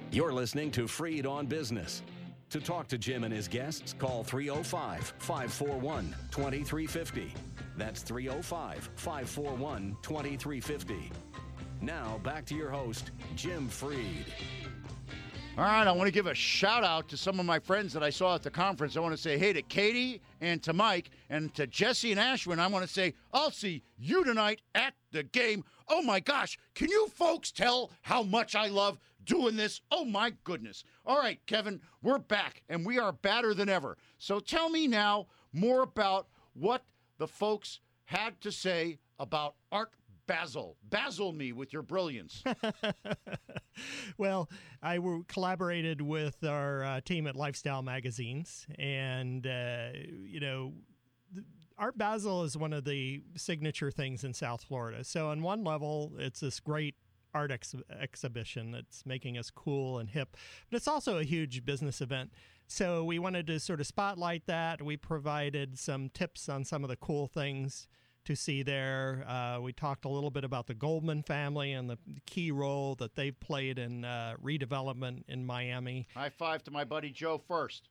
You're listening to Freed on Business. To talk to Jim and his guests, call 305-541-2350. That's 305-541-2350. Now, back to your host, Jim Freed. All right, I want to give a shout-out to some of my friends that I saw at the conference. I want to say hey to Katie and to Mike and to Jesse and Ashwin. I want to say I'll see you tonight at the game. Oh, my gosh. Can you folks tell how much I love doing this? Oh, my goodness. All right, Kevin, we're back, and we are badder than ever. So tell me now more about what the folks had to say about Art Basel. Basil me with your brilliance. Well, I collaborated with our team at Lifestyle Magazines, and, Art Basel is one of the signature things in South Florida. So on one level, it's this great art exhibition that's making us cool and hip, but it's also a huge business event. So we wanted to sort of spotlight that. We provided some tips on some of the cool things to see there. We talked a little bit about the Goldman family and the key role that they've played in redevelopment in Miami. High five to my buddy Joe first.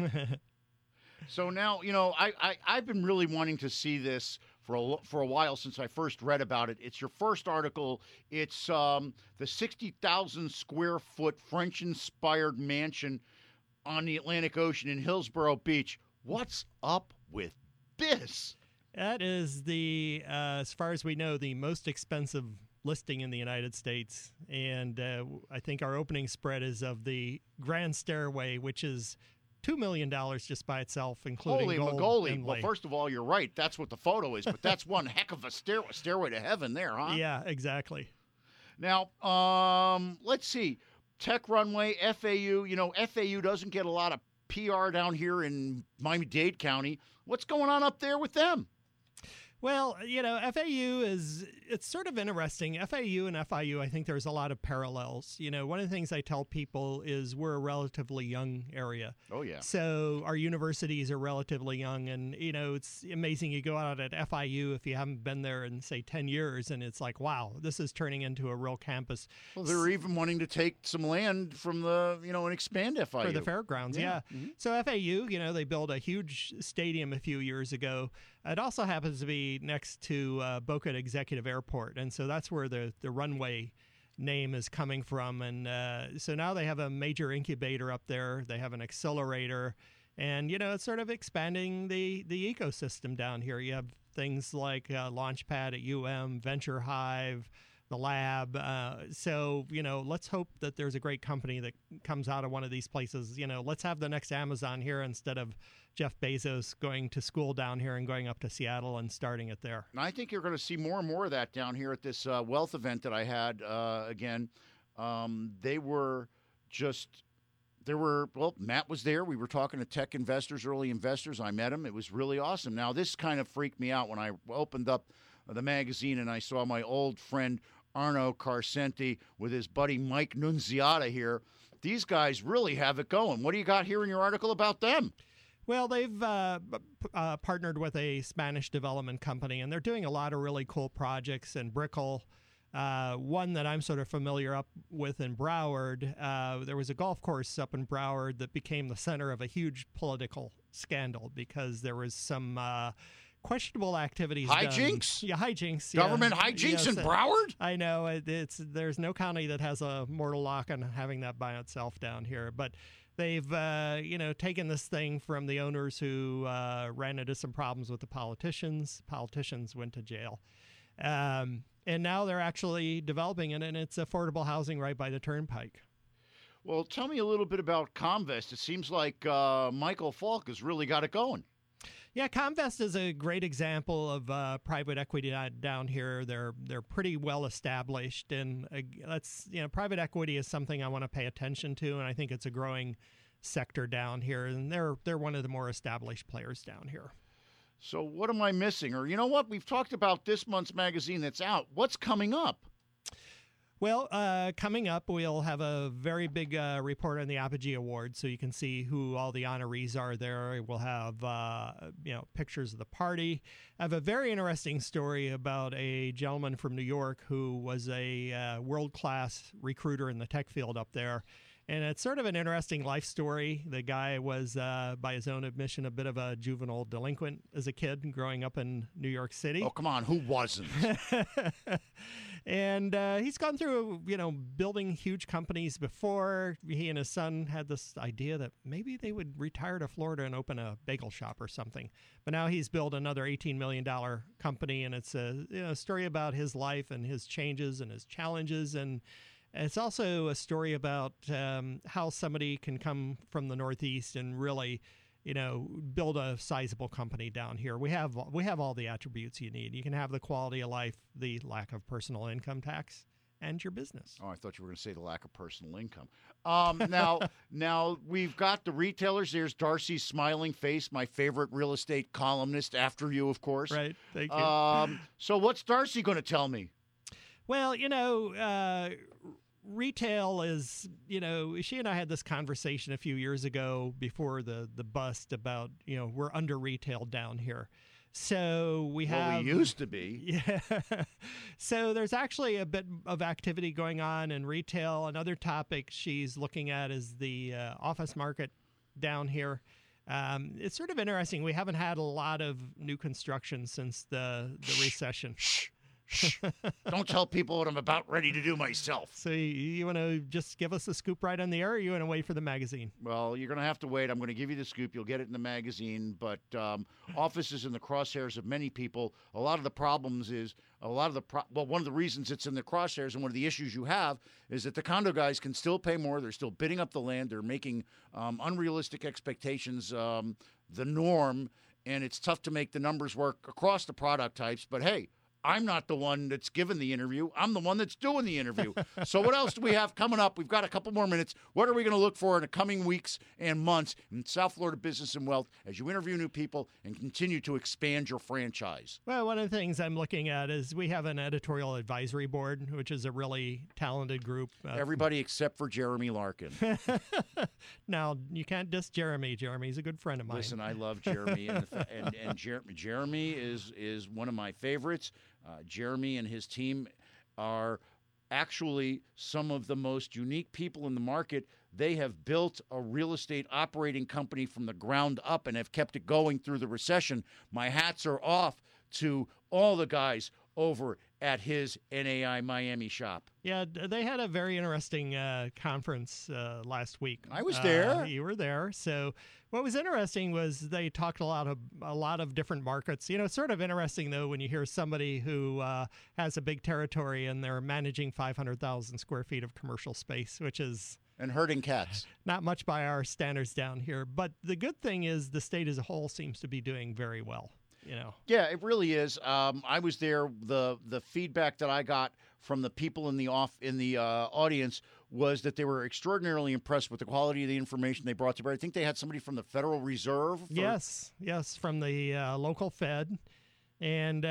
So now, I've been really wanting to see this for a while since I first read about it. It's your first article. It's the 60,000 square foot French-inspired mansion on the Atlantic Ocean in Hillsborough Beach. What's up with this? That is as far as we know, the most expensive listing in the United States. And I think our opening spread is of the Grand Stairway, which is $2 million just by itself, including Holy gold Magoli. inlay. Well, first of all, you're right. That's what the photo is, but that's one heck of a stairway to heaven there, huh? Yeah, exactly. Now, let's see. Tech Runway, FAU. FAU doesn't get a lot of PR down here in Miami-Dade County. What's going on up there with them? Well, FAU it's sort of interesting. FAU and FIU, I think there's a lot of parallels. One of the things I tell people is we're a relatively young area. Oh, yeah. So our universities are relatively young. And, it's amazing. You go out at FIU if you haven't been there in, say, 10 years, and it's like, wow, this is turning into a real campus. Well, they're even wanting to take some land from and expand FIU. For the fairgrounds, yeah. Mm-hmm. So FAU, they built a huge stadium a few years ago. It also happens to be next to Boca Executive Airport, and so that's where the runway name is coming from. And so now they have a major incubator up there. They have an accelerator, and it's sort of expanding the ecosystem down here. You have things like Launchpad at Venture Hive, the lab. So let's hope that there's a great company that comes out of one of these places. Let's have the next Amazon here instead of Jeff Bezos going to school down here and going up to Seattle and starting it there. And I think you're going to see more and more of that down here at this wealth event that I had. Matt was there. We were talking to tech investors, early investors. I met him. It was really awesome. Now, this kind of freaked me out when I opened up the magazine and I saw my old friend Arno Carcenti with his buddy Mike Nunziata here. These guys really have it going. What do you got here in your article about them? Well, they've partnered with a Spanish development company, and they're doing a lot of really cool projects in Brickell. One that I'm sort of familiar up with in Broward, there was a golf course up in Broward that became the center of a huge political scandal because there was some questionable activities. Hijinks? Yeah, hijinks. Government hijinks in Broward? I know. There's no county that has a mortal lock on having that by itself down here. But they've, taken this thing from the owners who ran into some problems with the politicians. Politicians went to jail. And now they're actually developing it, and it's affordable housing right by the turnpike. Well, tell me a little bit about Comvest. It seems like Michael Falk has really got it going. Yeah, Comvest is a great example of private equity down here. They're pretty well established, and private equity is something I want to pay attention to, and I think it's a growing sector down here, and they're one of the more established players down here. So what am I missing? Or you know what? We've talked about this month's magazine that's out. What's coming up? Well, coming up, we'll have a very big report on the Apogee Awards, so you can see who all the honorees are there. We'll have, pictures of the party. I have a very interesting story about a gentleman from New York who was a world-class recruiter in the tech field up there. And it's sort of an interesting life story. The guy was, by his own admission, a bit of a juvenile delinquent as a kid growing up in New York City. Oh, come on. Who wasn't? And he's gone through, building huge companies before. He and his son had this idea that maybe they would retire to Florida and open a bagel shop or something. But now he's built another $18 million company, and it's a story about his life and his changes and his challenges. And it's also a story about how somebody can come from the Northeast and really build a sizable company down here. We have all the attributes you need. You can have the quality of life, the lack of personal income tax, and your business. Oh, I thought you were going to say the lack of personal income. Now we've got the retailers. There's Darcy's smiling face, my favorite real estate columnist, after you, of course. Right. Thank you. So what's Darcy going to tell me? Well, retail is, she and I had this conversation a few years ago before the bust about, we're under retailed down here. So we used to be. Yeah. So there's actually a bit of activity going on in retail. Another topic she's looking at is the office market down here. It's sort of interesting. We haven't had a lot of new construction since the recession. Shh. Don't tell people what I'm about ready to do myself. So you want to just give us the scoop right on the air, or you want to wait for the magazine? Well, you're going to have to wait. I'm going to give you the scoop. You'll get it in the magazine. But office is in the crosshairs of many people. A lot of the problems is one of the reasons it's in the crosshairs and one of the issues you have is that the condo guys can still pay more. They're still bidding up the land. They're making unrealistic expectations the norm, and it's tough to make the numbers work across the product types. But hey, I'm not the one that's given the interview. I'm the one that's doing the interview. So what else do we have coming up? We've got a couple more minutes. What are we going to look for in the coming weeks and months in South Florida Business and Wealth as you interview new people and continue to expand your franchise? Well, one of the things I'm looking at is we have an editorial advisory board, which is a really talented group. Everybody except for Jeremy Larkin. Now, you can't diss Jeremy. Jeremy's a good friend of mine. Listen, I love Jeremy, and Jeremy is one of my favorites. Jeremy and his team are actually some of the most unique people in the market. They have built a real estate operating company from the ground up and have kept it going through the recession. My hats are off to all the guys over at his NAI Miami shop. Yeah, they had a very interesting conference last week. I was there. You were there. So what was interesting was they talked a lot of different markets. It's sort of interesting, though, when you hear somebody who has a big territory and they're managing 500,000 square feet of commercial space, which is... And herding cats. Not much by our standards down here. But the good thing is the state as a whole seems to be doing very well. Yeah, it really is. I was there. The feedback that I got from the people in the audience was that they were extraordinarily impressed with the quality of the information they brought to bear. I think they had somebody from the Federal Reserve. Yes, from the local Fed. And,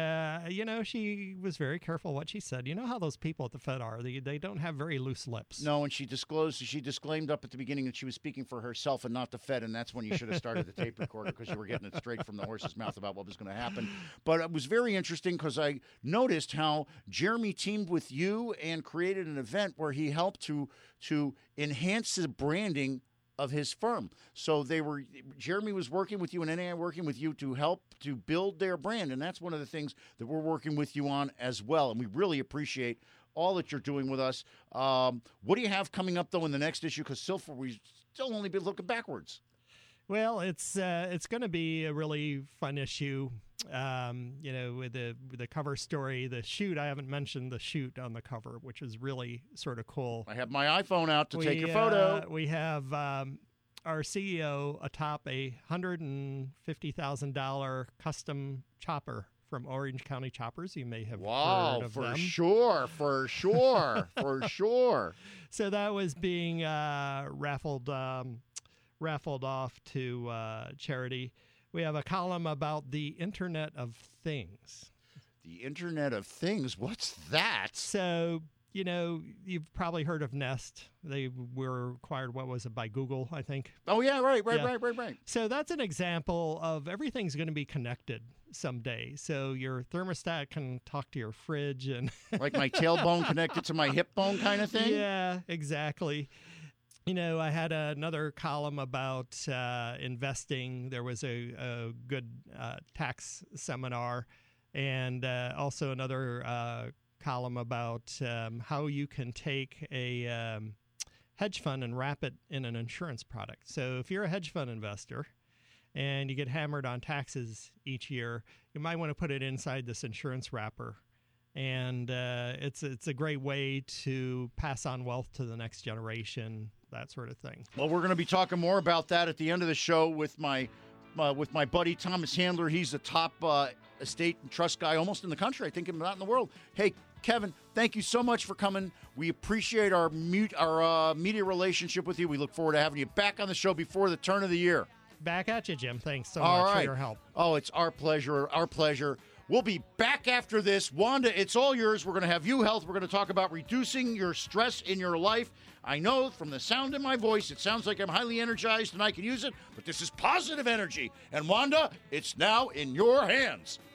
she was very careful what she said. You know how those people at the Fed are. They don't have very loose lips. No, and she disclaimed up at the beginning that she was speaking for herself and not the Fed, and that's when you should have started the tape recorder because you were getting it straight from the horse's mouth about what was going to happen. But it was very interesting because I noticed how Jeremy teamed with you and created an event where he helped to enhance the branding of his firm. So Jeremy was working with you and NAI working with you to help to build their brand. And that's one of the things that we're working with you on as well. And we really appreciate all that you're doing with us. What do you have coming up, though, in the next issue? Because so far we've still only been looking backwards. Well, it's going to be a really fun issue. With the cover story, the shoot. I haven't mentioned the shoot on the cover, which is really sort of cool. I have my iPhone out to take your photo. We have our CEO atop a $150,000 custom chopper from Orange County Choppers. You may have heard of them. For sure. So that was being raffled off to charity. We have a column about the Internet of Things. The Internet of Things? What's that? So, you've probably heard of Nest. They were acquired, by Google, I think. Oh, yeah, right. So that's an example of everything's going to be connected someday. So your thermostat can talk to your fridge and... Like my tailbone connected to my hip bone kind of thing? Yeah, exactly. I had another column about investing. There was a good tax seminar, and also another column about how you can take a hedge fund and wrap it in an insurance product. So if you're a hedge fund investor and you get hammered on taxes each year, you might want to put it inside this insurance wrapper. And it's a great way to pass on wealth to the next generation, that sort of thing. Well, we're going to be talking more about that at the end of the show with my buddy Thomas Handler. He's the top estate and trust guy almost in the country, I think, if not in the world. Hey, Kevin, thank you so much for coming. We appreciate our media relationship with you. We look forward to having you back on the show before the turn of the year. Back at you, Jim. Thanks so much for your help. Oh, it's our pleasure. Our pleasure. We'll be back after this. Wanda, it's all yours. We're going to have you health. We're going to talk about reducing your stress in your life. I know from the sound in my voice, it sounds like I'm highly energized and I can use it, but this is positive energy. And Wanda, it's now in your hands.